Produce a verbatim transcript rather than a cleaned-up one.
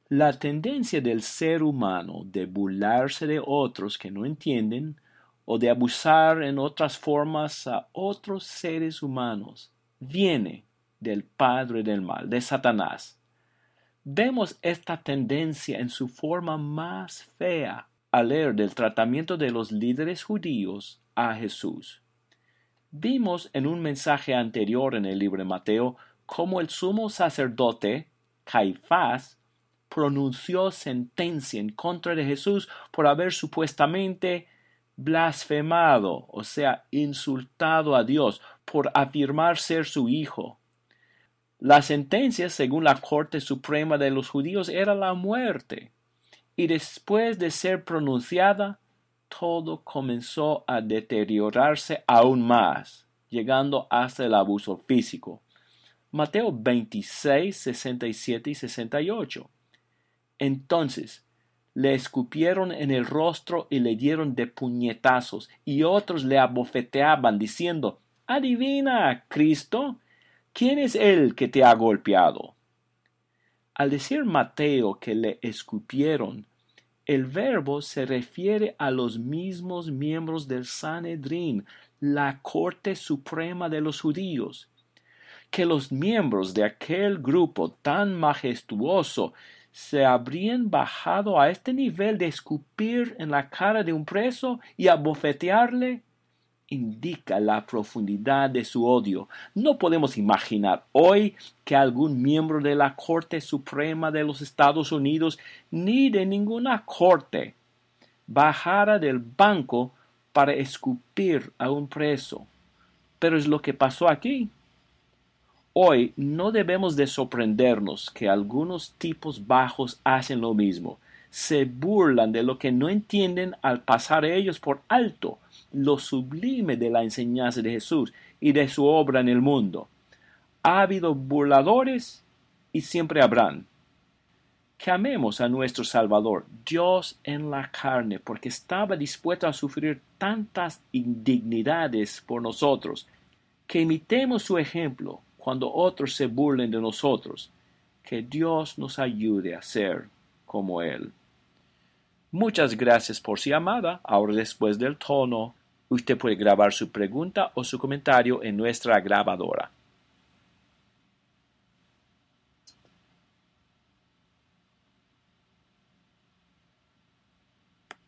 La tendencia del ser humano de burlarse de otros que no entienden o de abusar en otras formas a otros seres humanos viene del padre del mal, de Satanás. Vemos esta tendencia en su forma más fea al leer del tratamiento de los líderes judíos a Jesús. Vimos en un mensaje anterior en el libro de Mateo cómo el sumo sacerdote, Caifás, pronunció sentencia en contra de Jesús por haber supuestamente blasfemado, o sea, insultado a Dios por afirmar ser su hijo. La sentencia, según la Corte Suprema de los Judíos, era la muerte. Y después de ser pronunciada, todo comenzó a deteriorarse aún más, llegando hasta el abuso físico. Mateo veintiséis, sesenta y siete y sesenta y ocho. Entonces le escupieron en el rostro y le dieron de puñetazos, y otros le abofeteaban, diciendo: «Adivina, Cristo, ¿quién es el que te ha golpeado?». Al decir Mateo que le escupieron, el verbo se refiere a los mismos miembros del Sanedrín, la Corte Suprema de los Judíos. Que los miembros de aquel grupo tan majestuoso se habrían bajado a este nivel de escupir en la cara de un preso y abofetearle, indica la profundidad de su odio. No podemos imaginar hoy que algún miembro de la Corte Suprema de los Estados Unidos ni de ninguna corte bajara del banco para escupir a un preso. Pero es lo que pasó aquí. Hoy no debemos de sorprendernos que algunos tipos bajos hacen lo mismo. Se burlan de lo que no entienden al pasar ellos por alto lo sublime de la enseñanza de Jesús y de su obra en el mundo. Ha habido burladores y siempre habrán. Que amemos a nuestro Salvador, Dios en la carne, porque estaba dispuesto a sufrir tantas indignidades por nosotros. Que imitemos su ejemplo cuando otros se burlen de nosotros. Que Dios nos ayude a ser como Él. Muchas gracias por su llamada. Ahora, después del tono, usted puede grabar su pregunta o su comentario en nuestra grabadora.